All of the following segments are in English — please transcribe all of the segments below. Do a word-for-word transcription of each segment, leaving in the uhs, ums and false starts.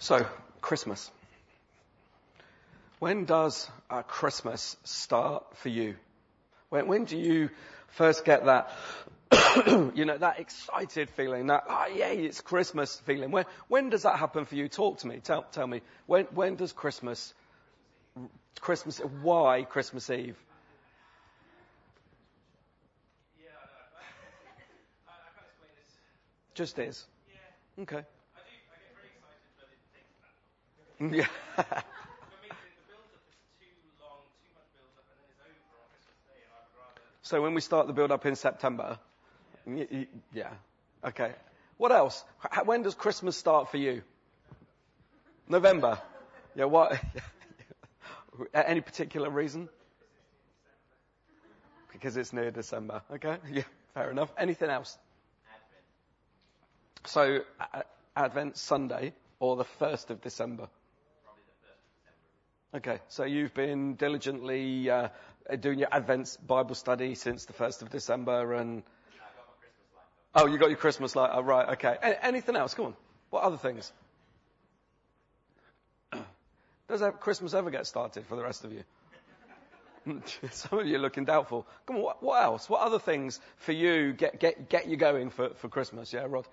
So, Christmas. When does uh, Christmas start for you? When, when do you first get that, you know, that excited feeling, that, oh, yay, it's Christmas feeling? When, when does that happen for you? Talk to me. Tell, tell me. When, when does Christmas, Christmas, why Christmas Eve? Yeah, I know. I, I can't explain this. Just is. Yeah. Okay. I do. I get very excited, but it takes that long. Yeah. For me, the, the build-up is too long, too much build-up, and then it's over on Christmas Day, and I'd rather... So when we start the build-up in September, yeah. Y- y- yeah. Okay. What else? H- When does Christmas start for you? November. Yeah. What? Any particular reason? Because it's near December. Okay. Yeah. Fair enough. Anything else? Advent. So uh, Advent Sunday or the first of December? Probably the first of December. Okay. So you've been diligently uh, doing your Advent Bible study since the first of December, and I got my Christmas light up. oh, you got your Christmas light. Oh, right. Okay. A- anything else? Come on. What other things? Does that Christmas ever get started for the rest of you? Some of you are looking doubtful. Come on. What, what else? What other things for you get get get you going for, for Christmas? Yeah, Rod.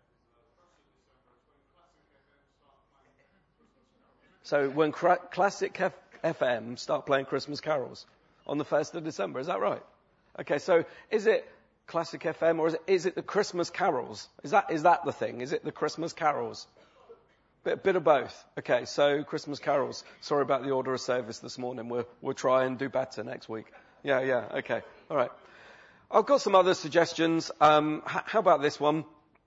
So when cra- Classic F- FM start playing Christmas carols on the first of December, is that right? Okay, so is it Classic F M or is it, is it the Christmas carols? Is that is that the thing? Is it the Christmas carols? Bit, bit of both. Okay, so Christmas carols. Sorry about the order of service this morning. We'll we'll try and do better next week. Yeah, yeah. Okay, all right. I've got some other suggestions. Um, h- how about this one?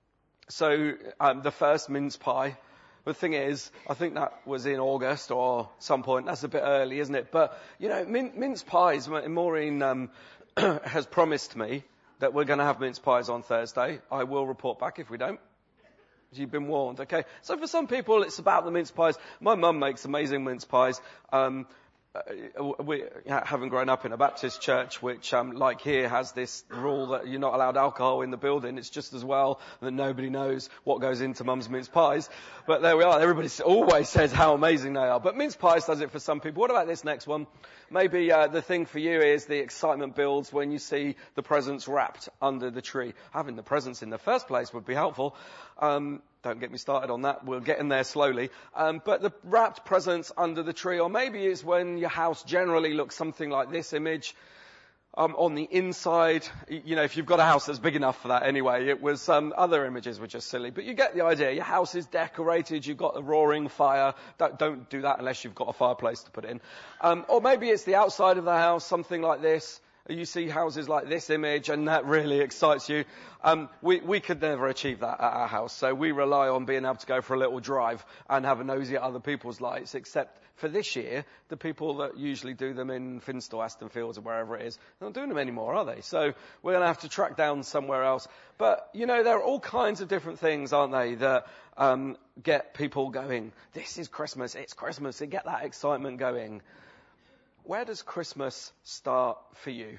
So um, the first mince pie. The thing is, I think that was in August or some point. That's a bit early, isn't it? But, you know, min- mince pies, Maureen um, has promised me that we're going to have mince pies on Thursday. I will report back if we don't. You've been warned, okay? So for some people, it's about the mince pies. My mum makes amazing mince pies. Um, uh, we, having grown up in a Baptist church, which, um, like here, has this rule that you're not allowed alcohol in the building, it's just as well that nobody knows what goes into mum's mince pies. But there we are. Everybody always says how amazing they are. But mince pies does it for some people. What about this next one? Maybe uh, the thing for you is the excitement builds when you see the presents wrapped under the tree. Having the presents in the first place would be helpful. Um, don't get me started on that. We'll get in there slowly. Um, but the wrapped presents under the tree, or maybe it's when your house generally looks something like this image. Um, on the inside, you know, if you've got a house that's big enough for that anyway, it was, um, other images were just silly. But you get the idea. Your house is decorated, you've got a roaring fire. Don't, don't do that unless you've got a fireplace to put in. Um, or maybe it's the outside of the house, something like this. You see houses like this image and that really excites you. Um, we, we could never achieve that at our house. So we rely on being able to go for a little drive and have a nosy at other people's lights, except for this year, the people that usually do them in Finstall, Aston Fields or wherever it is, they're not doing them anymore, are they? So we're going to have to track down somewhere else. But, you know, there are all kinds of different things, aren't they, that um, get people going. This is Christmas, it's Christmas, and get that excitement going. Where does Christmas start for you?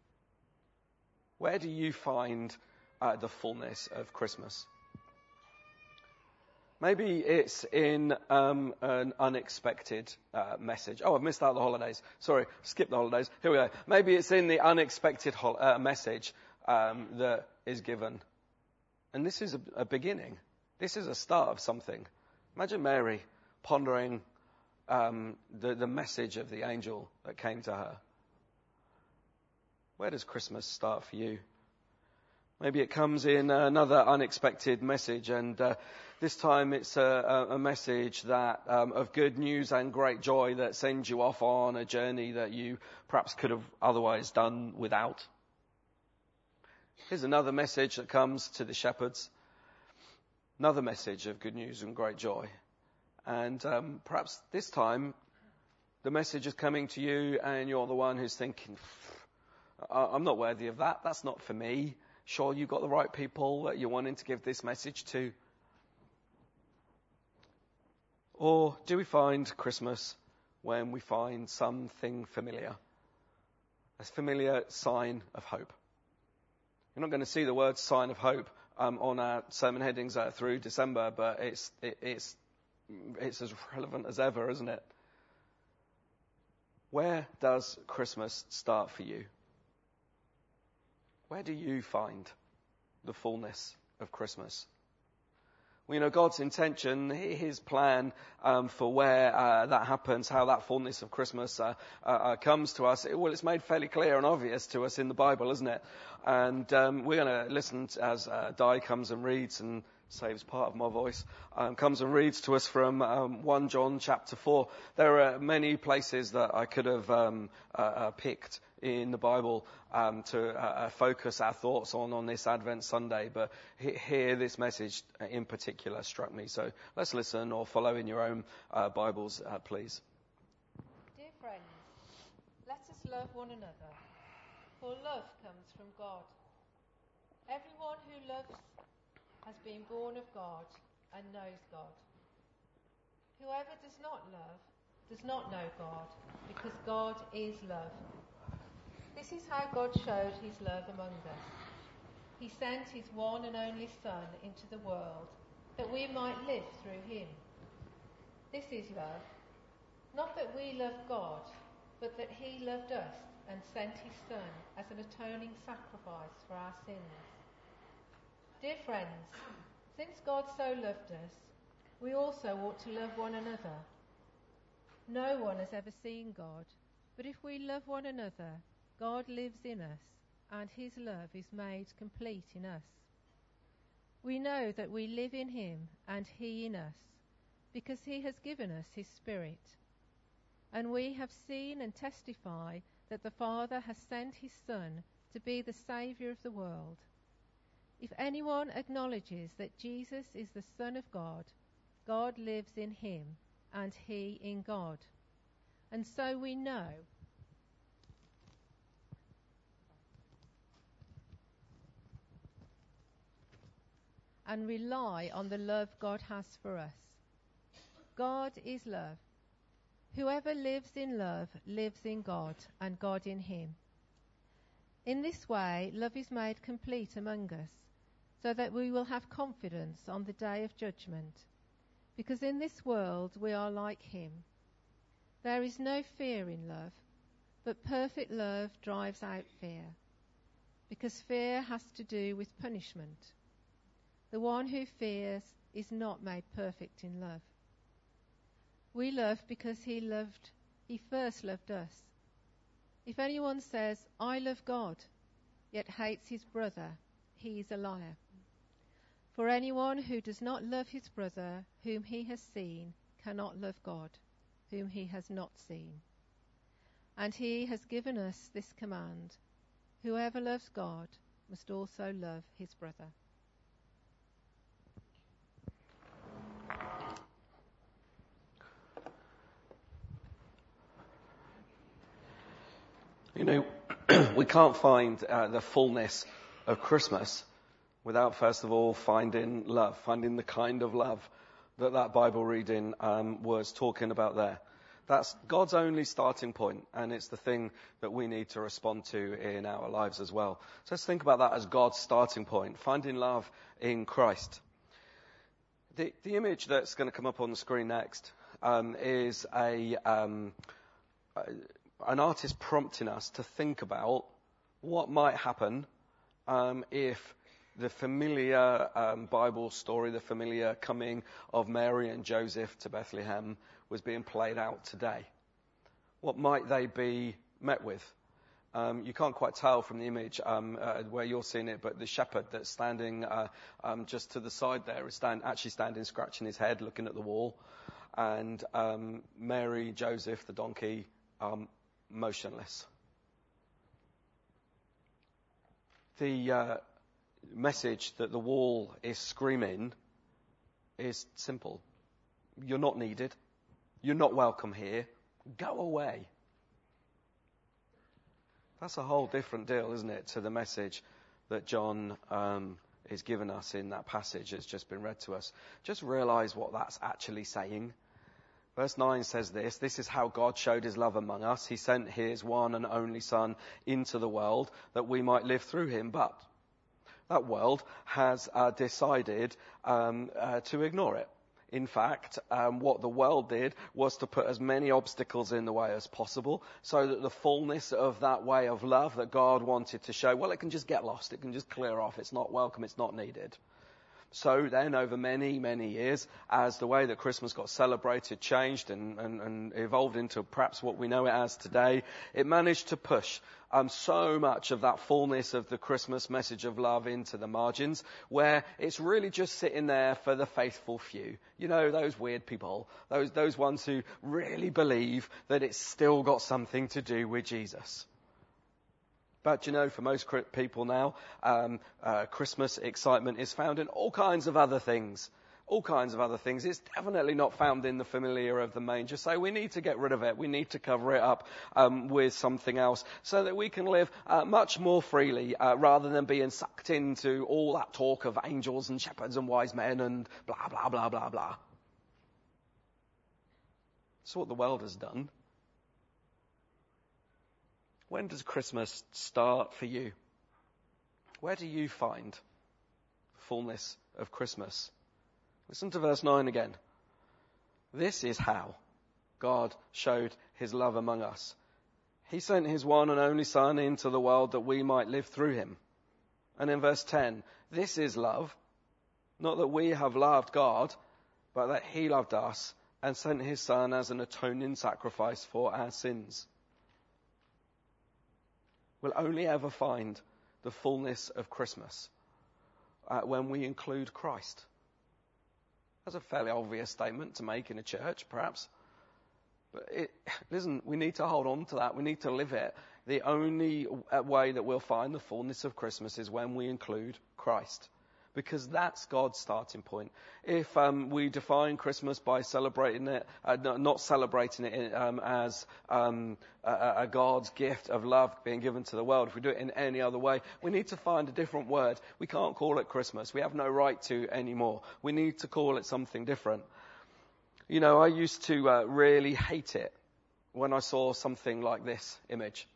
Where do you find uh, the fullness of Christmas? Maybe it's in um, an unexpected uh, message. Oh, I've missed out the holidays. Sorry, skip the holidays. Here we go. Maybe it's in the unexpected hol- uh, message um, that is given. And this is a, a beginning. This is a start of something. Imagine Mary pondering um, the, the message of the angel that came to her. Where does Christmas start for you? Maybe it comes in another unexpected message, and uh, this time it's a, a message that um, of good news and great joy that sends you off on a journey that you perhaps could have otherwise done without. Here's another message that comes to the shepherds. Another message of good news and great joy. And um, perhaps this time the message is coming to you and you're the one who's thinking, I'm not worthy of that. That's not for me. Sure, you've got the right people that you're wanting to give this message to. Or do we find Christmas when we find something familiar? A familiar sign of hope. You're not going to see the word sign of hope um, on our sermon headings uh, through December, but it's it, it's it's as relevant as ever, isn't it? Where does Christmas start for you? Where do you find the fullness of Christmas? Well, you know, God's intention, his plan um, for where uh, that happens, how that fullness of Christmas uh, uh, uh, comes to us, it, well, it's made fairly clear and obvious to us in the Bible, isn't it? And um, we're going to listen to, as uh, Di comes and reads and saves part of my voice, um, comes and reads to us from um, First John chapter four. There are many places that I could have um, uh, uh, picked in the Bible um, to uh, uh, focus our thoughts on on this Advent Sunday, but he- here this message in particular struck me. So let's listen or follow in your own uh, Bibles, uh, please. Dear friends, let us love one another, for love comes from God. Everyone who loves has been born of God and knows God. Whoever does not love does not know God, because God is love. This is how God showed his love among us. He sent his one and only Son into the world, that we might live through him. This is love. Not that we love God, but that he loved us and sent his Son as an atoning sacrifice for our sins. Dear friends, since God so loved us, we also ought to love one another. No one has ever seen God, but if we love one another, God lives in us, and his love is made complete in us. We know that we live in him and he in us, because he has given us his Spirit. And we have seen and testify that the Father has sent his Son to be the Saviour of the world. If anyone acknowledges that Jesus is the Son of God, God lives in him, and he in God. And so we know and rely on the love God has for us. God is love. Whoever lives in love lives in God, and God in him. In this way, love is made complete among us, so that we will have confidence on the day of judgment. Because in this world we are like him. There is no fear in love, but perfect love drives out fear, because fear has to do with punishment. The one who fears is not made perfect in love. We love because he loved, he first loved us. If anyone says, I love God, yet hates his brother, he is a liar. For anyone who does not love his brother whom he has seen cannot love God, whom he has not seen. And he has given us this command: whoever loves God must also love his brother. You know, we can't find uh, the fullness of Christmas without, first of all, finding love, finding the kind of love that that Bible reading um, was talking about there. That's God's only starting point, and it's the thing that we need to respond to in our lives as well. So let's think about that as God's starting point, finding love in Christ. The, the image that's going to come up on the screen next um, is a... Um, a an artist prompting us to think about what might happen um, if the familiar um, Bible story, the familiar coming of Mary and Joseph to Bethlehem was being played out today. What might they be met with? Um, you can't quite tell from the image um, uh, where you're seeing it, but the shepherd that's standing uh, um, just to the side there is stand, actually standing, scratching his head, looking at the wall. And um, Mary, Joseph, the donkey, um, motionless. The uh, message that the wall is screaming is simple. You're not needed. You're not welcome here. Go away. That's a whole different deal, isn't it, to the message that John um, is giving us in that passage that's just been read to us. Just realize what that's actually saying. Verse nine says this: this is how God showed his love among us. He sent his one and only Son into the world that we might live through him. But that world has uh, decided um, uh, to ignore it. In fact, um, what the world did was to put as many obstacles in the way as possible so that the fullness of that way of love that God wanted to show, well, it can just get lost. It can just clear off. It's not welcome. It's not needed. So then over many, many years, as the way that Christmas got celebrated changed and, and, and evolved into perhaps what we know it as today, it managed to push um, so much of that fullness of the Christmas message of love into the margins, where it's really just sitting there for the faithful few. You know, those weird people, those, those ones who really believe that it's still got something to do with Jesus. But, you know, for most people now, um, uh, Christmas excitement is found in all kinds of other things. All kinds of other things. It's definitely not found in the familiar of the manger. So we need to get rid of it. We need to cover it up um, with something else so that we can live uh, much more freely uh, rather than being sucked into all that talk of angels and shepherds and wise men and blah, blah, blah, blah, blah. That's what the world has done. When does Christmas start for you? Where do you find the fullness of Christmas? Listen to verse nine again. This is how God showed his love among us. He sent his one and only Son into the world that we might live through him. And in verse ten, this is love, not that we have loved God, but that he loved us and sent his Son as an atoning sacrifice for our sins. We'll only ever find the fullness of Christmas uh, when we include Christ. That's a fairly obvious statement to make in a church, perhaps. But it, listen, we need to hold on to that. We need to live it. The only way that we'll find the fullness of Christmas is when we include Christ. Because that's God's starting point. If um, we define Christmas by celebrating it, uh, not celebrating it in, um, as um, a, a God's gift of love being given to the world, if we do it in any other way, we need to find a different word. We can't call it Christmas. We have no right to anymore. We need to call it something different. You know, I used to uh, really hate it when I saw something like this image.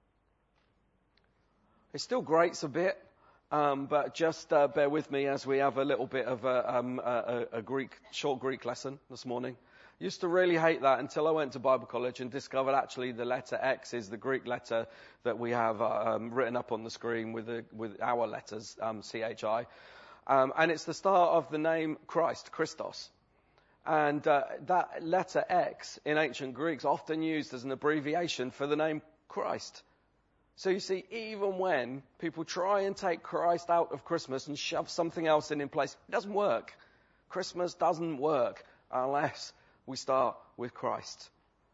It still grates a bit. Um, but just uh, bear with me as we have a little bit of a, um, a, a Greek, short Greek lesson this morning. I used to really hate that until I went to Bible college and discovered actually the letter X is the Greek letter that we have uh, um, written up on the screen with, the, with our letters, um, C H I. Um, and it's the start of the name Christ, Christos. And uh, that letter X in ancient Greek is often used as an abbreviation for the name Christ. So you see, even when people try and take Christ out of Christmas and shove something else in in place, it doesn't work. Christmas doesn't work unless we start with Christ.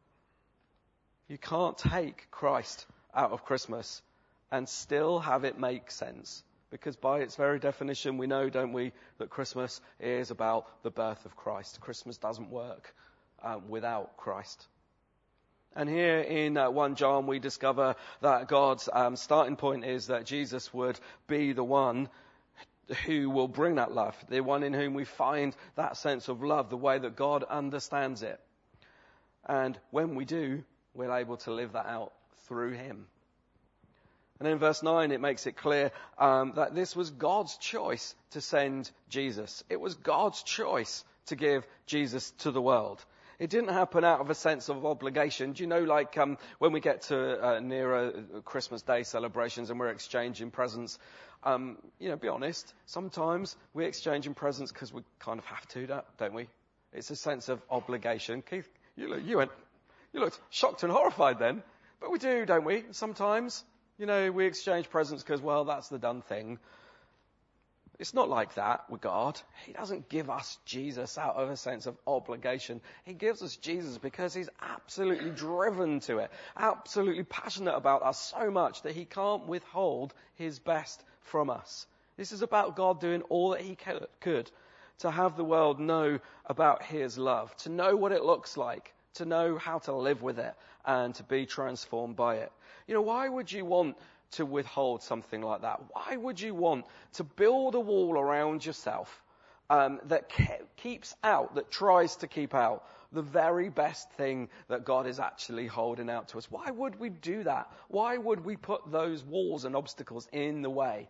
You can't take Christ out of Christmas and still have it make sense. Because by its very definition, we know, don't we, that Christmas is about the birth of Christ. Christmas doesn't work um, without Christ. And here in uh, First John we discover that God's um, starting point is that Jesus would be the one who will bring that love, the one in whom we find that sense of love, the way that God understands it. And when we do, we're able to live that out through him. And in verse nine it makes it clear um, that this was God's choice to send Jesus. It was God's choice to give Jesus to the world. It didn't happen out of a sense of obligation. Do you know, like um, when we get to uh, nearer Christmas Day celebrations and we're exchanging presents, um, you know, be honest, sometimes we're exchanging presents because we kind of have to, don't we? It's a sense of obligation. Keith, you, look, you, went, you looked shocked and horrified then. But we do, don't we? Sometimes, you know, we exchange presents because, well, that's the done thing. It's not like that with God. He doesn't give us Jesus out of a sense of obligation. He gives us Jesus because he's absolutely driven to it, absolutely passionate about us so much that he can't withhold his best from us. This is about God doing all that he could to have the world know about his love, to know what it looks like, to know how to live with it and to be transformed by it. You know, why would you want to withhold something like that? Why would you want to build a wall around yourself um, that ke- keeps out, that tries to keep out the very best thing that God is actually holding out to us? Why would we do that? Why would we put those walls and obstacles in the way?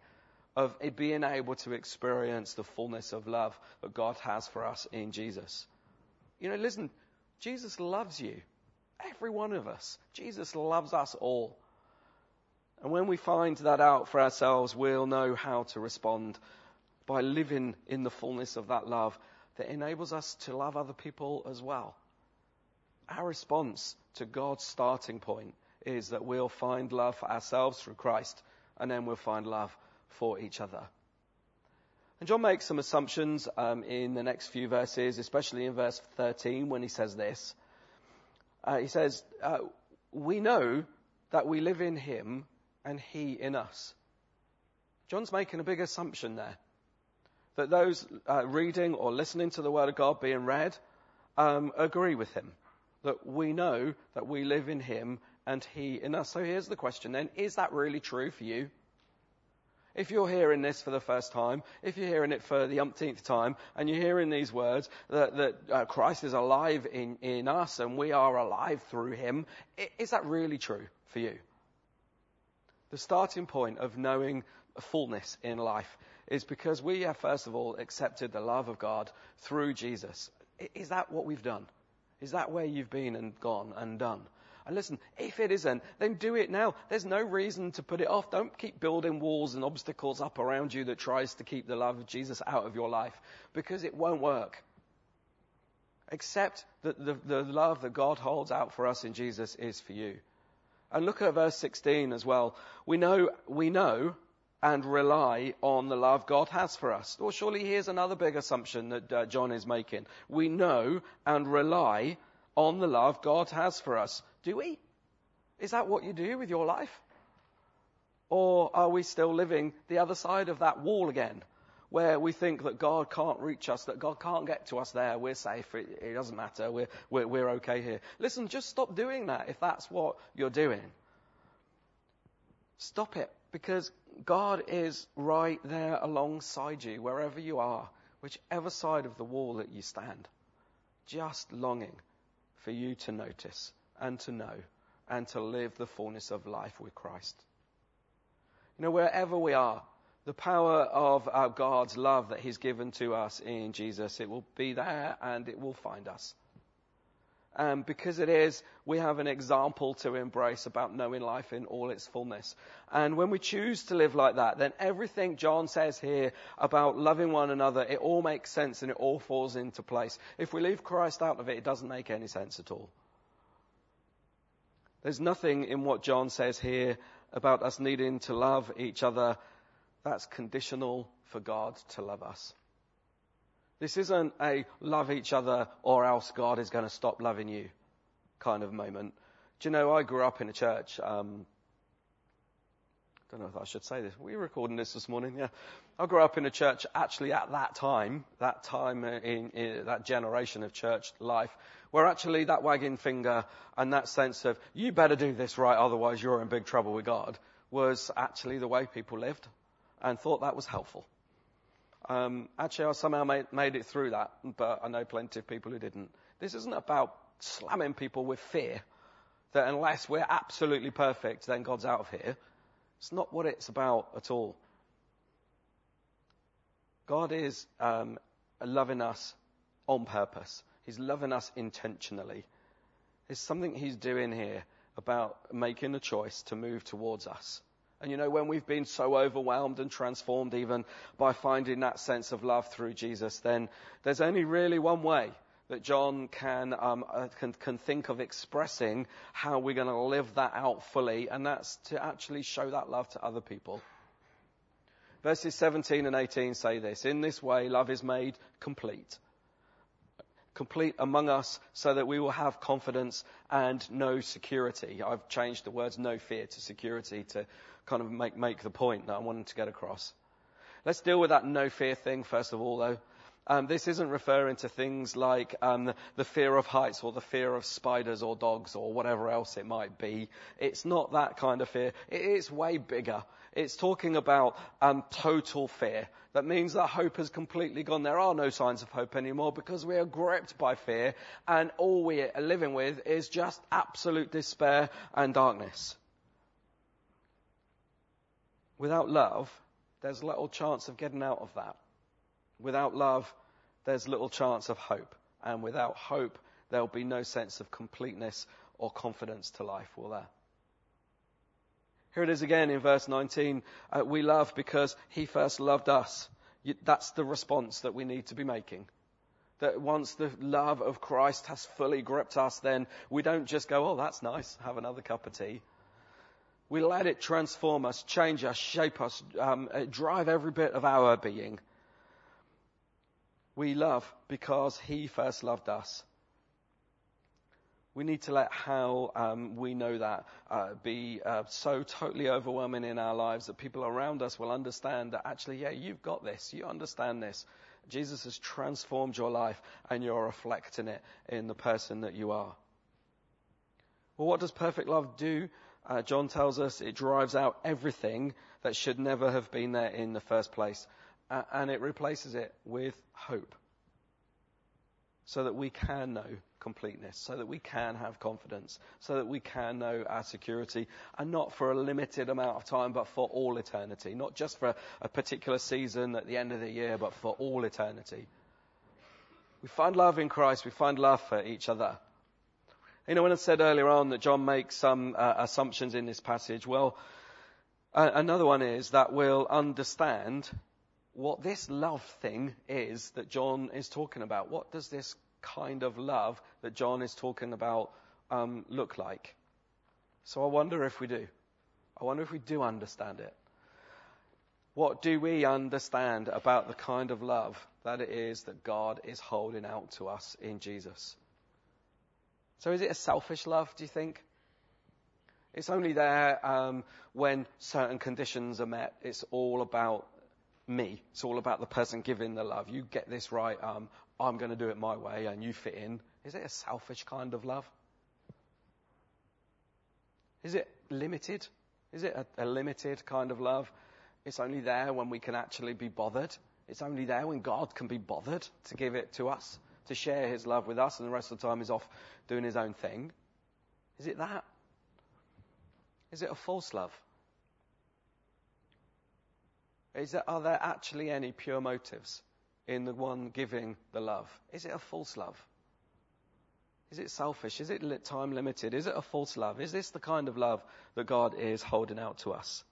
of it being able to experience the fullness of love that God has for us in Jesus. You know, listen, Jesus loves you. Every one of us. Jesus loves us all. And when we find that out for ourselves, we'll know how to respond by living in the fullness of that love that enables us to love other people as well. Our response to God's starting point is that we'll find love for ourselves through Christ, and then we'll find love for each other. And John makes some assumptions um, in the next few verses, especially in verse thirteen when he says this. Uh, he says, uh, we know that we live in him and he in us. John's making a big assumption there. That those uh, reading or listening to the Word of God being read um, agree with him. That we know that we live in him and he in us. So here's the question then. Is that really true for you? If you're hearing this for the first time, if you're hearing it for the umpteenth time, and you're hearing these words, that, that uh, Christ is alive in, in us and we are alive through him, is that really true for you? The starting point of knowing fullness in life is because we have, first of all, accepted the love of God through Jesus. Is that what we've done? Is that where you've been and gone and done? And listen, if it isn't, then do it now. There's no reason to put it off. Don't keep building walls and obstacles up around you that tries to keep the love of Jesus out of your life, because it won't work. Accept that the, the love that God holds out for us in Jesus is for you. And look at verse sixteen as well. We know, we know and rely on the love God has for us. Well, surely here's another big assumption that uh, John is making. We know and rely on the love God has for us. Do we? Is that what you do with your life? Or are we still living the other side of that wall again, where we think that God can't reach us, that God can't get to us there, we're safe, it, it doesn't matter, we're, we're, we're okay here. Listen, just stop doing that if that's what you're doing. Stop it, because God is right there alongside you, wherever you are, whichever side of the wall that you stand, just longing for you to notice and to know and to live the fullness of life with Christ. You know, wherever we are, the power of our God's love that he's given to us in Jesus, it will be there and it will find us. Um, because it is, we have an example to embrace about knowing life in all its fullness. And when we choose to live like that, then everything John says here about loving one another, it all makes sense and it all falls into place. If we leave Christ out of it, it doesn't make any sense at all. There's nothing in what John says here about us needing to love each other that's conditional for God to love us. This isn't a love each other or else God is going to stop loving you kind of moment. Do you know, I grew up in a church. Um, I don't know if I should say this. Were you recording this this morning? Yeah. I grew up in a church actually at that time, that time in, in that generation of church life, where actually that wagging finger and that sense of, you better do this right, otherwise you're in big trouble with God, was actually the way people lived and thought that was helpful. Um, actually, I somehow made, made it through that, but I know plenty of people who didn't. This isn't about slamming people with fear, that unless we're absolutely perfect, then God's out of here. It's not what it's about at all. God is um, loving us on purpose. He's loving us intentionally. There's something he's doing here about making a choice to move towards us. And you know, when we've been so overwhelmed and transformed even by finding that sense of love through Jesus, then there's only really one way that John can, um, uh, can, can think of expressing how we're going to live that out fully, and that's to actually show that love to other people. Verses seventeen and eighteen say this: in this way, love is made complete. Complete among us so that we will have confidence and no security. I've changed the words no fear to security to kind of make, make the point that I wanted to get across. Let's deal with that no fear thing first of all, though. Um, this isn't referring to things like um, the, the fear of heights or the fear of spiders or dogs or whatever else it might be. It's not that kind of fear. It, it's way bigger. It's talking about um, total fear. That means that hope has completely gone. There are no signs of hope anymore because we are gripped by fear, and all we are living with is just absolute despair and darkness. Without love, there's little chance of getting out of that. Without love, there's little chance of hope. And without hope, there'll be no sense of completeness or confidence to life, will there? Here it is again in verse nineteen. Uh, we love because he first loved us. You, that's the response that we need to be making. That once the love of Christ has fully gripped us, then we don't just go, oh, that's nice, have another cup of tea. We let it transform us, change us, shape us, um, drive every bit of our being. We love because he first loved us. We need to let how um, we know that uh, be uh, so totally overwhelming in our lives that people around us will understand that actually, yeah, you've got this, you understand this. Jesus has transformed your life and you're reflecting it in the person that you are. Well, what does perfect love do? Uh, John tells us it drives out everything that should never have been there in the first place. Uh, and it replaces it with hope. So that we can know completeness, so that we can have confidence, so that we can know our security, and not for a limited amount of time, but for all eternity. Not just for a particular season at the end of the year, but for all eternity. We find love in Christ, we find love for each other. You know, when I said earlier on that John makes some uh, assumptions in this passage, well, uh, another one is that we'll understand what this love thing is that John is talking about. What does this kind of love that John is talking about um, look like? So I wonder if we do. I wonder if we do understand it. What do we understand about the kind of love that it is that God is holding out to us in Jesus? So is it a selfish love, do you think? It's only there um, when certain conditions are met. It's all about me. It's all about the person giving the love. You get this right, um, I'm going to do it my way and you fit in. Is it a selfish kind of love? Is it limited? Is it a, a limited kind of love? It's only there when we can actually be bothered. It's only there when God can be bothered to give it to us, to share his love with us, and the rest of the time he's off doing his own thing. Is it that? Is it a false love? Is there, are there actually any pure motives in the one giving the love? Is it a false love? Is it selfish? Is it time limited? Is it a false love? Is this the kind of love that God is holding out to us?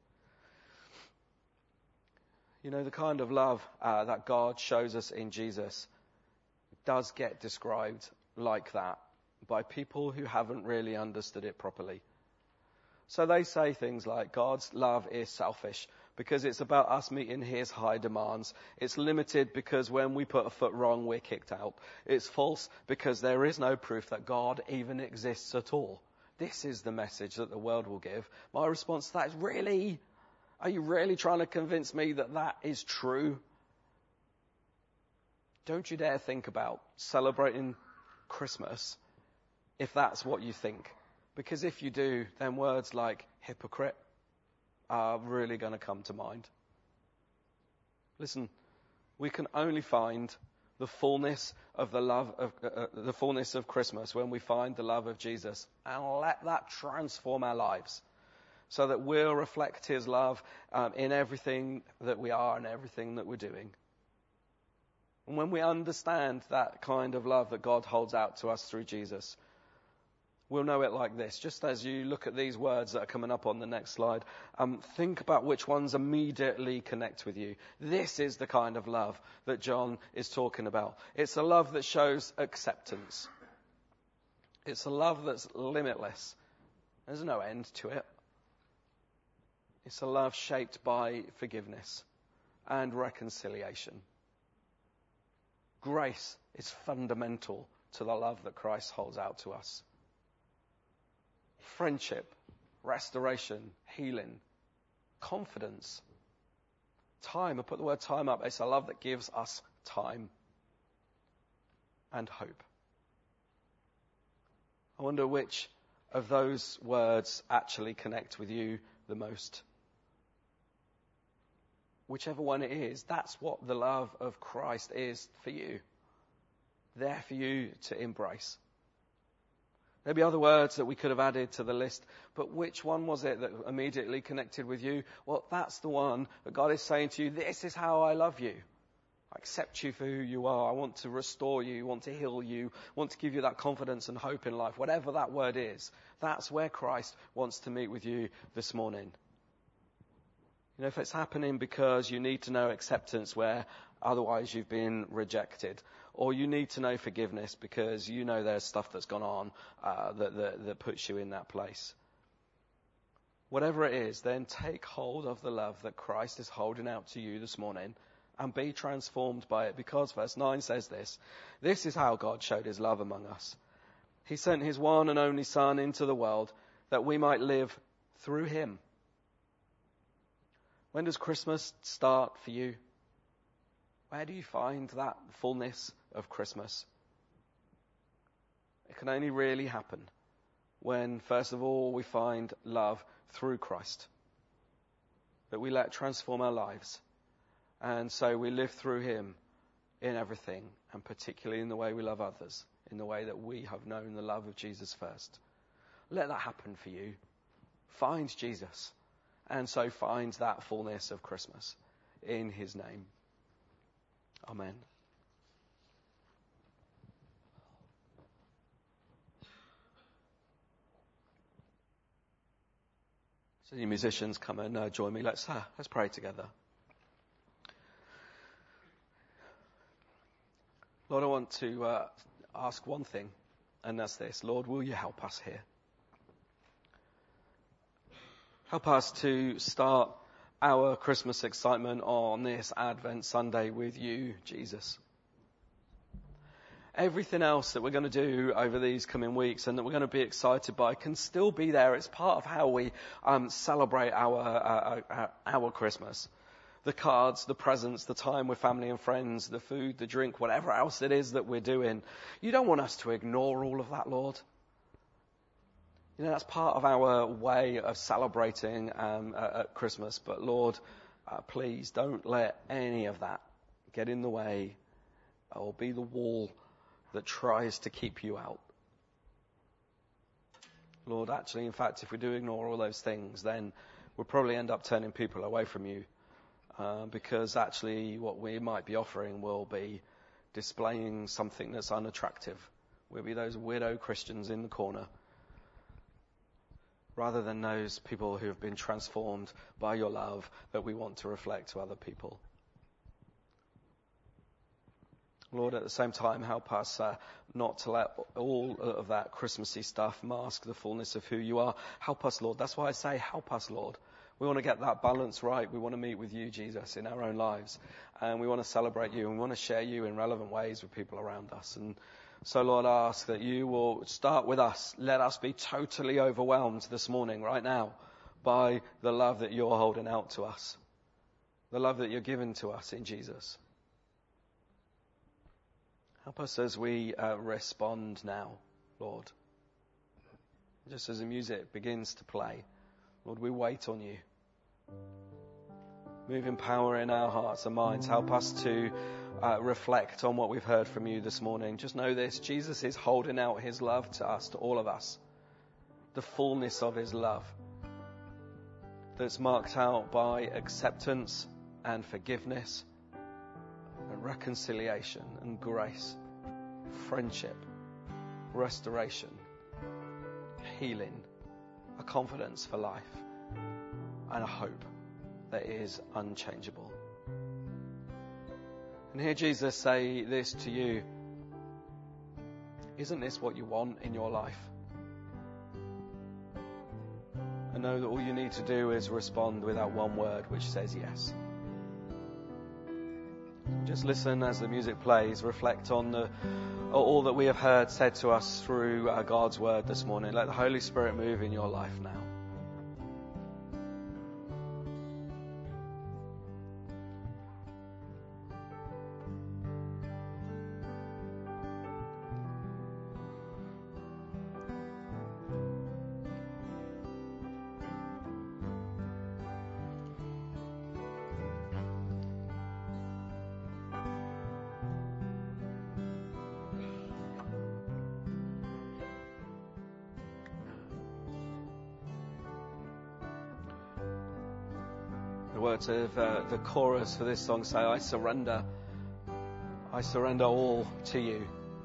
You know, the kind of love uh, that God shows us in Jesus does get described like that by people who haven't really understood it properly. So they say things like God's love is selfish because it's about us meeting his high demands. It's limited because when we put a foot wrong, we're kicked out. It's false because there is no proof that God even exists at all. This is the message that the world will give. My response to that is, really? Are you really trying to convince me that that is true? Don't you dare think about celebrating Christmas if that's what you think. Because if you do, then words like hypocrite are really going to come to mind. Listen, we can only find the fullness of the love of uh, the fullness of Christmas when we find the love of Jesus, and let that transform our lives, so that we'll reflect his love um, in everything that we are and everything that we're doing. And when we understand that kind of love that God holds out to us through Jesus, we'll know it like this. Just as you look at these words that are coming up on the next slide, um, think about which ones immediately connect with you. This is the kind of love that John is talking about. It's a love that shows acceptance. It's a love that's limitless. There's no end to it. It's a love shaped by forgiveness and reconciliation. Grace is fundamental to the love that Christ holds out to us. Friendship, restoration, healing, confidence, time. I put the word time up. It's a love that gives us time and hope. I wonder which of those words actually connect with you the most. Whichever one it is, that's what the love of Christ is for you. There for you to embrace. There'd be other words that we could have added to the list, but which one was it that immediately connected with you? Well, that's the one that God is saying to you, this is how I love you. I accept you for who you are. I want to restore you, want to heal you, want to give you that confidence and hope in life. Whatever that word is, that's where Christ wants to meet with you this morning. You know, if it's happening because you need to know acceptance where otherwise you've been rejected, or you need to know forgiveness because you know there's stuff that's gone on uh, that, that, that puts you in that place. Whatever it is, then take hold of the love that Christ is holding out to you this morning and be transformed by it, because verse nine says this. This is how God showed his love among us. He sent his one and only Son into the world that we might live through him. When does Christmas start for you? Where do you find that fullness of Christmas? It can only really happen when, first of all, we find love through Christ, that we let transform our lives. And so we live through him in everything, and particularly in the way we love others, in the way that we have known the love of Jesus first. Let that happen for you. Find Jesus, and so find that fullness of Christmas in his name. Amen. So you musicians, come and uh, join me. Let's uh, let's pray together. Lord, I want to uh, ask one thing, and that's this. Lord, will you help us here? Help us to start our Christmas excitement on this Advent Sunday with you, Jesus. Everything else that we're going to do over these coming weeks and that we're going to be excited by can still be there. It's part of how we um, celebrate our, uh, our our Christmas. The cards, the presents, the time with family and friends, the food, the drink, whatever else it is that we're doing. You don't want us to ignore all of that, Lord. You know, that's part of our way of celebrating um, at Christmas. But Lord, uh, please don't let any of that get in the way or be the wall that tries to keep you out. Lord, actually, in fact, if we do ignore all those things, then we'll probably end up turning people away from you. Uh, because actually what we might be offering will be displaying something that's unattractive. We'll be those weirdo Christians in the corner, rather than those people who have been transformed by your love that we want to reflect to other people. Lord, at the same time, help us uh, not to let all of that Christmassy stuff mask the fullness of who you are. Help us, Lord. That's why I say, help us, Lord. We want to get that balance right. We want to meet with you, Jesus, in our own lives. And we want to celebrate you, and we want to share you in relevant ways with people around us. And so, Lord, I ask that you will start with us. Let us be totally overwhelmed this morning, right now, by the love that you're holding out to us. The love that you're giving to us in Jesus. Help us as we uh, respond now, Lord. Just as the music begins to play, Lord, we wait on you. Move in power in our hearts and minds. Help us to uh, reflect on what we've heard from you this morning. Just know this, Jesus is holding out his love to us, to all of us. The fullness of his love that's marked out by acceptance and forgiveness and reconciliation and grace, friendship, restoration, healing, a confidence for life, and a hope that is unchangeable. And hear Jesus say this to you. Isn't this what you want in your life? And know that all you need to do is respond with that one word which says yes. Just listen as the music plays. Reflect on the, all that we have heard said to us through uh, God's word this morning. Let the Holy Spirit move in your life now. The words of uh, the chorus for this song say, I surrender. I surrender all to you.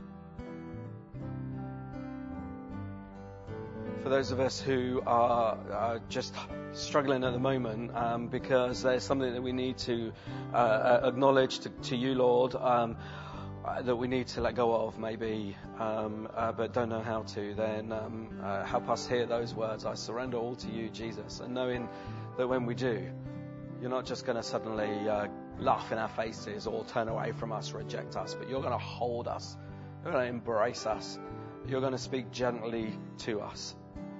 For those of us who are uh, just struggling at the moment um, because there's something that we need to uh, acknowledge to, to you, Lord, um, uh, that we need to let go of maybe, um, uh, but don't know how to, then um, uh, help us hear those words. I surrender all to you, Jesus. And knowing that when we do, you're not just going to suddenly uh, laugh in our faces or turn away from us, reject us, but you're going to hold us. You're going to embrace us. You're going to speak gently to us.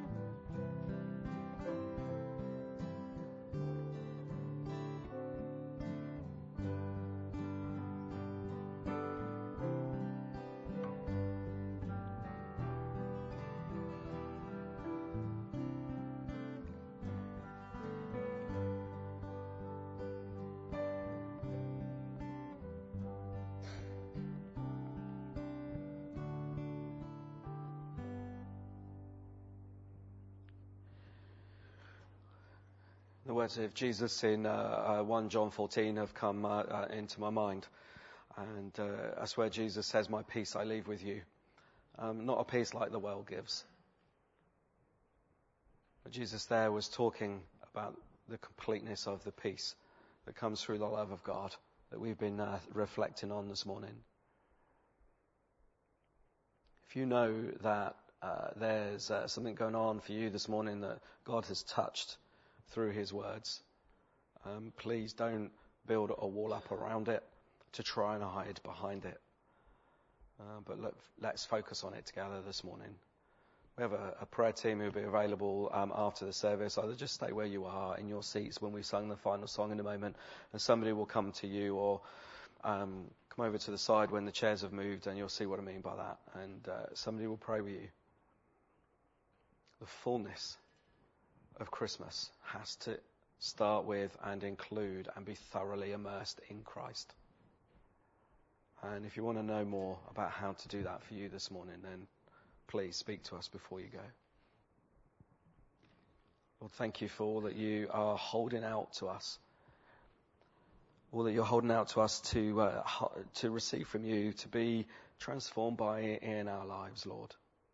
The words of Jesus in uh, uh, First John fourteen have come uh, uh, into my mind. And uh, that's where Jesus says, my peace I leave with you. Um, not a peace like the world gives. But Jesus there was talking about the completeness of the peace that comes through the love of God that we've been uh, reflecting on this morning. If you know that uh, there's uh, something going on for you this morning that God has touched through his words, um, please don't build a wall up around it to try and hide behind it. Uh, but look, let's focus on it together this morning. We have a, a prayer team who will be available um, after the service. Either just stay where you are in your seats when we sung the final song in a moment, and somebody will come to you, or um, come over to the side when the chairs have moved, and you'll see what I mean by that. And uh, somebody will pray with you. The fullness of Christmas has to start with and include and be thoroughly immersed in Christ. And if you want to know more about how to do that for you this morning, then please speak to us before you go. Lord, thank you for all that you are holding out to us. All that you're holding out to us to uh, to receive from you, to be transformed by in our lives, Lord.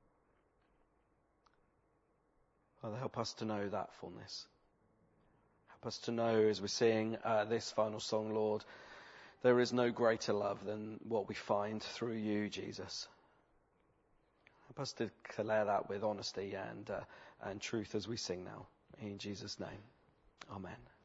Father, help us to know that fullness. Help us to know as we sing uh, this final song, Lord, there is no greater love than what we find through you, Jesus. Help us to declare that with honesty and uh, and truth as we sing now. In Jesus' name, amen.